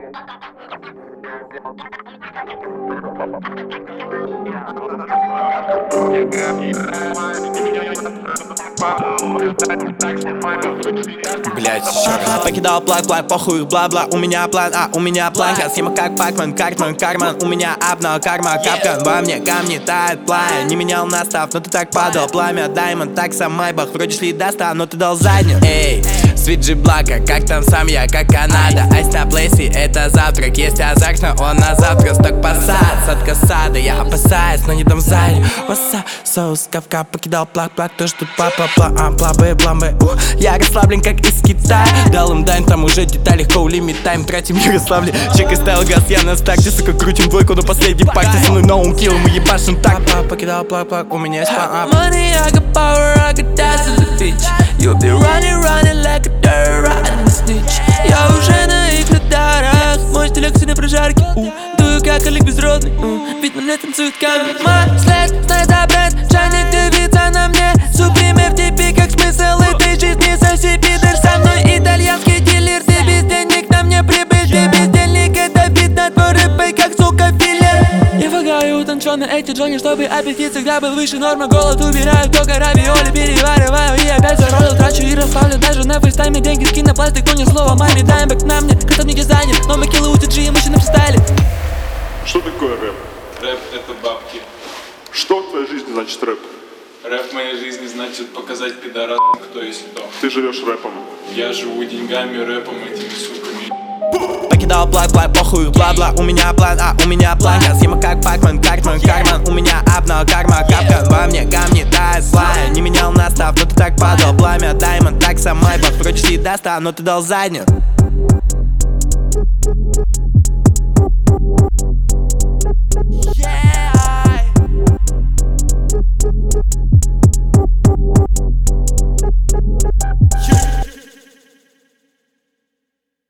Блять, еще раз. Покидал плак, похуй, бла-бла. У меня план, у меня планка. Схема как Пакман, Картман, карман. У меня апна, карма, капкан. Во мне камни тает пламя. Не менял настав, но ты так падал. Пламя, даймонд, так сам Майбах. Вроде шли доста, но ты дал заднюю. Эй, Свиджи Блака, как там сам я, как Канада. Айс на плейси, это завтрак. Есть азарт, но он на завтра. Сток посад, садка сада. Я опасаюсь, но не дам заднюю. Васа, соус, кавка, покидал плак, то, что папа, плабы. Я расслаблен, как из Китая. Дал им дань, там уже детали, хоу, лимит тайм. Тратим Ярославле, чек и стайл газ. Я на старте, сука, крутим двойку до последней партии. Со мной ноун килл, мы ебашим так. Покидал плак, у меня есть план. Money, I got power, I got that in the bitch. You'll be running like a dirt rotten snitch. Я уже на их радарах. Мой стиль на прожарке. Дую как Олег Безродный. Ведь на танцует камень. Мой слэш, знает за бренд. Джанник дивится на мне. Суприме в тебе как смысл этой жизни. Соси пидор со мной итальянский дилер. Ты без денег, на мне прибыль. Ты бездельник, это видно твой рэпой как сука филлер. Я вагаю утонченно эти джони, чтобы аппетит всегда был выше нормы. Голод убираю, только равиоли перевариваю. И опять за ролл трачу и расслаблю. Даже на фейстайме деньги скин на пластик. Но ни слова маме, даймбэк на мне. Кто-то мне дизайнер, но мы киллы у TG, мы на фристайле. Что такое рэп? Рэп — это бабки. Что в твоей жизни значит рэп? Рэп в моей жизни значит показать пидорас, кто есть кто. Ты живешь рэпом. Я живу деньгами, рэпом, этими суками. Покидал плак, похуй, бла-бла. У меня план, у меня планка. Схема как Пакман, Картман, карман. У меня апна, карма, капкан. Во мне камни тает пламя. Не менял настав, но ты так падал. Пламя, даймонд, так сам Майбах. Вроде шли доста, но ты дал заднюю.